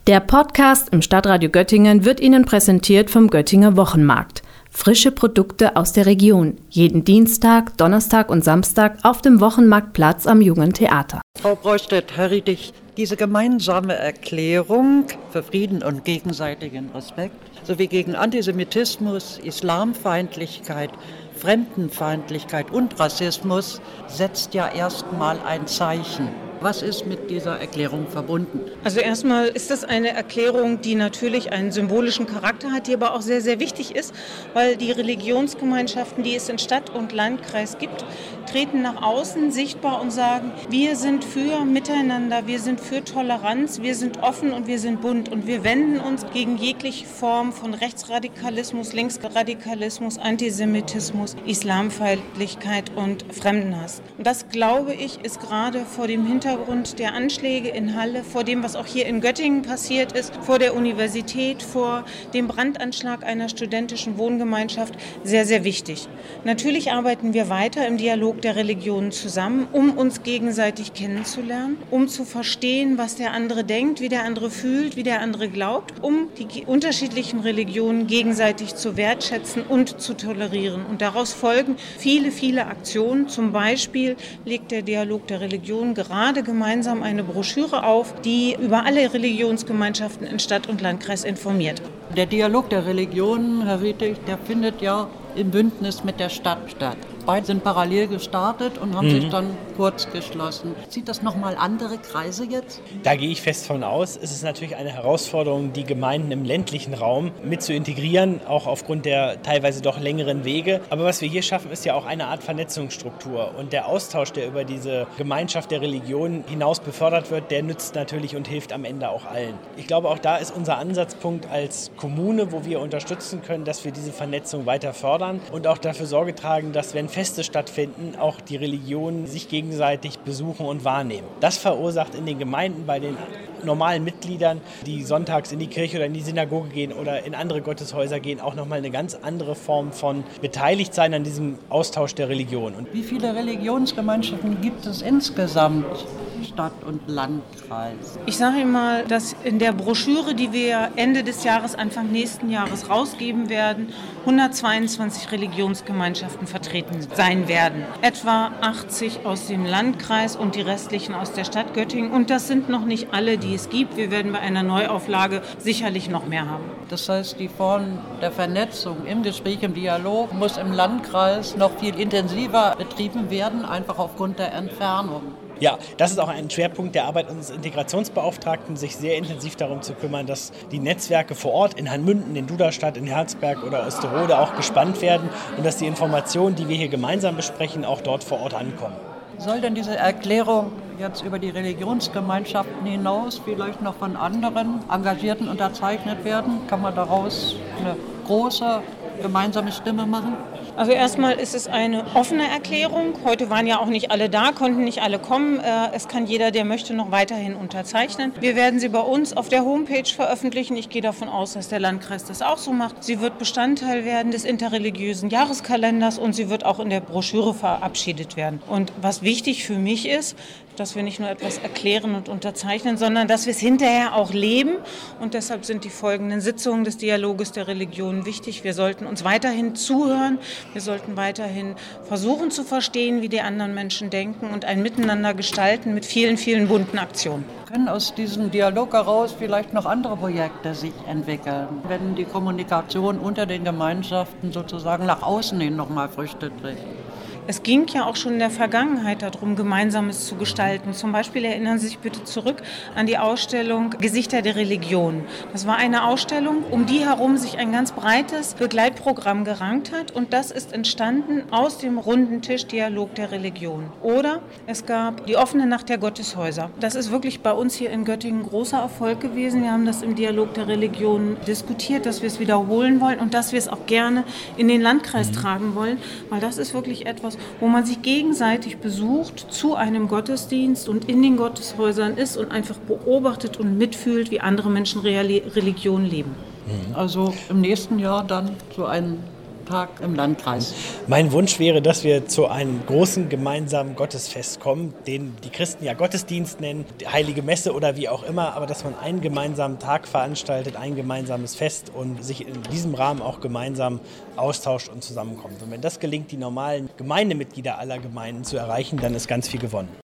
Der Podcast im Stadtradio Göttingen wird Ihnen präsentiert vom Göttinger Wochenmarkt. Frische Produkte aus der Region. Jeden Dienstag, Donnerstag und Samstag auf dem Wochenmarktplatz am Jungen Theater. Frau Breustedt, Herr Riedig, diese gemeinsame Erklärung für Frieden und gegenseitigen Respekt sowie gegen Antisemitismus, Islamfeindlichkeit, Fremdenfeindlichkeit und Rassismus setzt ja erstmal ein Zeichen. Was ist mit dieser Erklärung verbunden? Also erstmal ist das eine Erklärung, die natürlich einen symbolischen Charakter hat, die aber auch sehr, sehr wichtig ist, weil die Religionsgemeinschaften, die es in Stadt und Landkreis gibt, treten nach außen sichtbar und sagen, wir sind für Miteinander, wir sind für Toleranz, wir sind offen und wir sind bunt und wir wenden uns gegen jegliche Form von Rechtsradikalismus, Linksradikalismus, Antisemitismus, Islamfeindlichkeit und Fremdenhass. Und das, glaube ich, ist gerade vor dem Hintergrund der Anschläge in Halle, vor dem, was auch hier in Göttingen passiert ist, vor der Universität, vor dem Brandanschlag einer studentischen Wohngemeinschaft sehr, sehr wichtig. Natürlich arbeiten wir weiter im Dialog der Religionen zusammen, um uns gegenseitig kennenzulernen, um zu verstehen, was der andere denkt, wie der andere fühlt, wie der andere glaubt, um die unterschiedlichen Religionen gegenseitig zu wertschätzen und zu tolerieren. Und daraus folgen viele, viele Aktionen. Zum Beispiel legt der Dialog der Religionen gerade gemeinsam eine Broschüre auf, die über alle Religionsgemeinschaften in Stadt und Landkreis informiert. Der Dialog der Religionen, Herr Rietig, der findet ja im Bündnis mit der Stadt statt. Beide sind parallel gestartet und haben sich dann kurz geschlossen. Zieht das nochmal andere Kreise jetzt? Da gehe ich fest von aus. Es ist natürlich eine Herausforderung, die Gemeinden im ländlichen Raum mit zu integrieren, auch aufgrund der teilweise doch längeren Wege. Aber was wir hier schaffen, ist ja auch eine Art Vernetzungsstruktur. Und der Austausch, der über diese Gemeinschaft der Religionen hinaus befördert wird, der nützt natürlich und hilft am Ende auch allen. Ich glaube, auch da ist unser Ansatzpunkt als Kommune, wo wir unterstützen können, dass wir diese Vernetzung weiter fördern und auch dafür Sorge tragen, dass, wenn Feste stattfinden, auch die Religionen sich gegenseitig besuchen und wahrnehmen. Das verursacht in den Gemeinden bei den normalen Mitgliedern, die sonntags in die Kirche oder in die Synagoge gehen oder in andere Gotteshäuser gehen, auch nochmal eine ganz andere Form von Beteiligtsein an diesem Austausch der Religion. Und wie viele Religionsgemeinschaften gibt es insgesamt? Stadt und Landkreis. Ich sage Ihnen mal, dass in der Broschüre, die wir Ende des Jahres, Anfang nächsten Jahres rausgeben werden, 122 Religionsgemeinschaften vertreten sein werden. Etwa 80 aus dem Landkreis und die restlichen aus der Stadt Göttingen. Und das sind noch nicht alle, die es gibt. Wir werden bei einer Neuauflage sicherlich noch mehr haben. Das heißt, die Form der Vernetzung im Gespräch, im Dialog muss im Landkreis noch viel intensiver betrieben werden, einfach aufgrund der Entfernung. Ja, das ist auch ein Schwerpunkt der Arbeit unseres Integrationsbeauftragten, sich sehr intensiv darum zu kümmern, dass die Netzwerke vor Ort in Hanmünden, in Duderstadt, in Herzberg oder Osterode auch gespannt werden und dass die Informationen, die wir hier gemeinsam besprechen, auch dort vor Ort ankommen. Soll denn diese Erklärung jetzt über die Religionsgemeinschaften hinaus vielleicht noch von anderen Engagierten unterzeichnet werden? Kann man daraus eine große gemeinsame Stimme machen? Also erstmal ist es eine offene Erklärung. Heute waren ja auch nicht alle da, konnten nicht alle kommen. Es kann jeder, der möchte, noch weiterhin unterzeichnen. Wir werden sie bei uns auf der Homepage veröffentlichen. Ich gehe davon aus, dass der Landkreis das auch so macht. Sie wird Bestandteil werden des interreligiösen Jahreskalenders und sie wird auch in der Broschüre verabschiedet werden. Und was wichtig für mich ist, dass wir nicht nur etwas erklären und unterzeichnen, sondern dass wir es hinterher auch leben. Und deshalb sind die folgenden Sitzungen des Dialoges der Religionen wichtig. Wir sollten uns weiterhin zuhören. Wir sollten weiterhin versuchen zu verstehen, wie die anderen Menschen denken und ein Miteinander gestalten mit vielen, vielen bunten Aktionen. Können aus diesem Dialog heraus vielleicht noch andere Projekte sich entwickeln, wenn die Kommunikation unter den Gemeinschaften sozusagen nach außen hin nochmal Früchte trägt? Es ging ja auch schon in der Vergangenheit darum, Gemeinsames zu gestalten. Zum Beispiel erinnern Sie sich bitte zurück an die Ausstellung Gesichter der Religion. Das war eine Ausstellung, um die herum sich ein ganz breites Begleitprogramm gerankt hat. Und das ist entstanden aus dem runden Tisch Dialog der Religion. Oder es gab die offene Nacht der Gotteshäuser. Das ist wirklich bei uns hier in Göttingen ein großer Erfolg gewesen. Wir haben das im Dialog der Religion diskutiert, dass wir es wiederholen wollen und dass wir es auch gerne in den Landkreis tragen wollen. Weil das ist wirklich etwas, wo man sich gegenseitig besucht zu einem Gottesdienst und in den Gotteshäusern ist und einfach beobachtet und mitfühlt, wie andere Menschen Religion leben. Also im nächsten Jahr dann so ein Tag im Landkreis? Mein Wunsch wäre, dass wir zu einem großen gemeinsamen Gottesfest kommen, den die Christen ja Gottesdienst nennen, die Heilige Messe oder wie auch immer, aber dass man einen gemeinsamen Tag veranstaltet, ein gemeinsames Fest und sich in diesem Rahmen auch gemeinsam austauscht und zusammenkommt. Und wenn das gelingt, die normalen Gemeindemitglieder aller Gemeinden zu erreichen, dann ist ganz viel gewonnen.